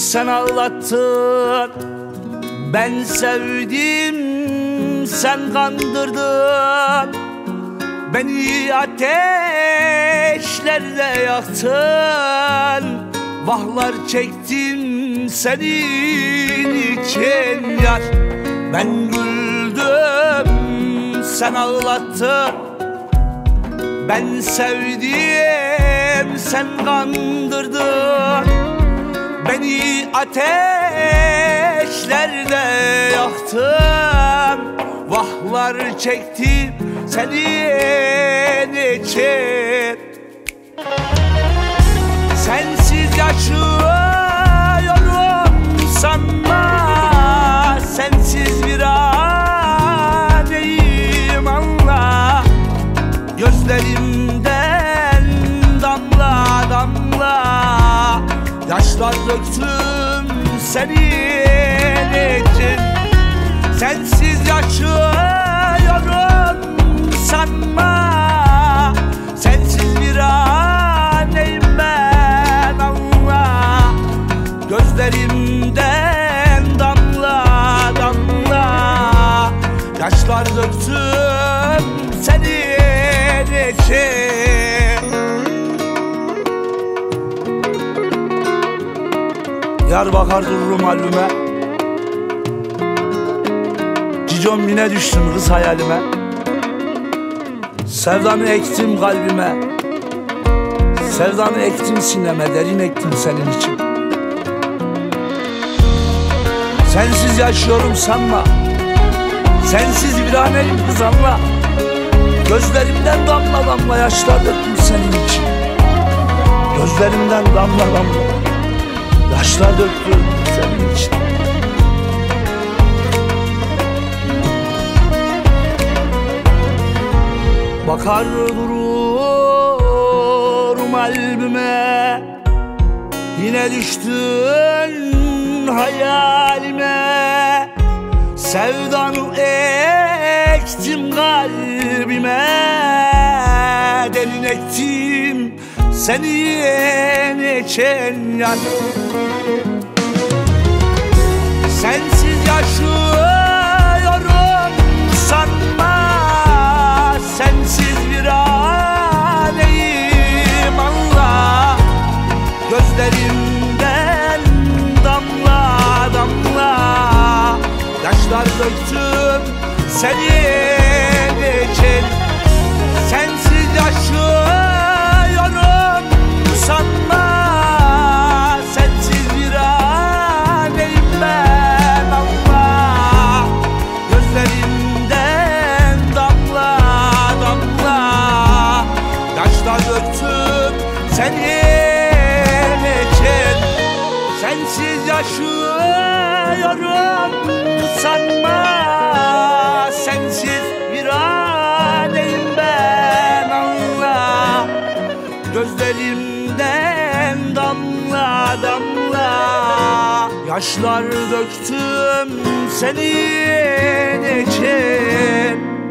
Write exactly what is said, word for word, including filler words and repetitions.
sen ağlattın. Ben sevdim, sen kandırdın. Beni ateşlerle yaktın. Vahlar çektim senin için yar. Ben güldüm, sen ağlattın. Ben sevdim, sen kandırdın. Beni ateşlerle yaktın. Vahlar çektim senin için. Sensiz yaşıyorum sanma. Sensiz bir aneyim anla. Gözlerimden damla damla yaşlar döktüm senin için. Sensiz yaşıyorum sanma. Sensiz bir aneyim ben anla. Gözlerimden damla damla yaşlar döktüm senin için. Diyarbakır dururum halime. Cicom yine düştün kız hayalime. Sevdanı ektim kalbime. Sevdanı ektim sineme, derin ektim senin için. Sensiz yaşıyorum sanma. Sensiz viraneyim kız anla. Gözlerimden damla damla yaşlar döktüm senin için. Gözlerimden damla damla yaşlar döktüm senin için. Bakar dururum albüme. Yine düştün hayalime. Sevdanı ektim kalbime. Derin ektim senin için yar. Sensiz yaşıyorum sanma. Sensiz bir aneyim anla. Gözlerimden damla damla yaşlar döktüm senin için. Sensiz yaşıyorum sanma. Sensiz bir aneyim ben anla. Gözlerimden damla damla yaşlar döktüm senin için. Sensiz yaşıyorum sanma. Sensiz bir aneyim ben anla. Gözlerimden damla damla yaşlar döktüm senin için.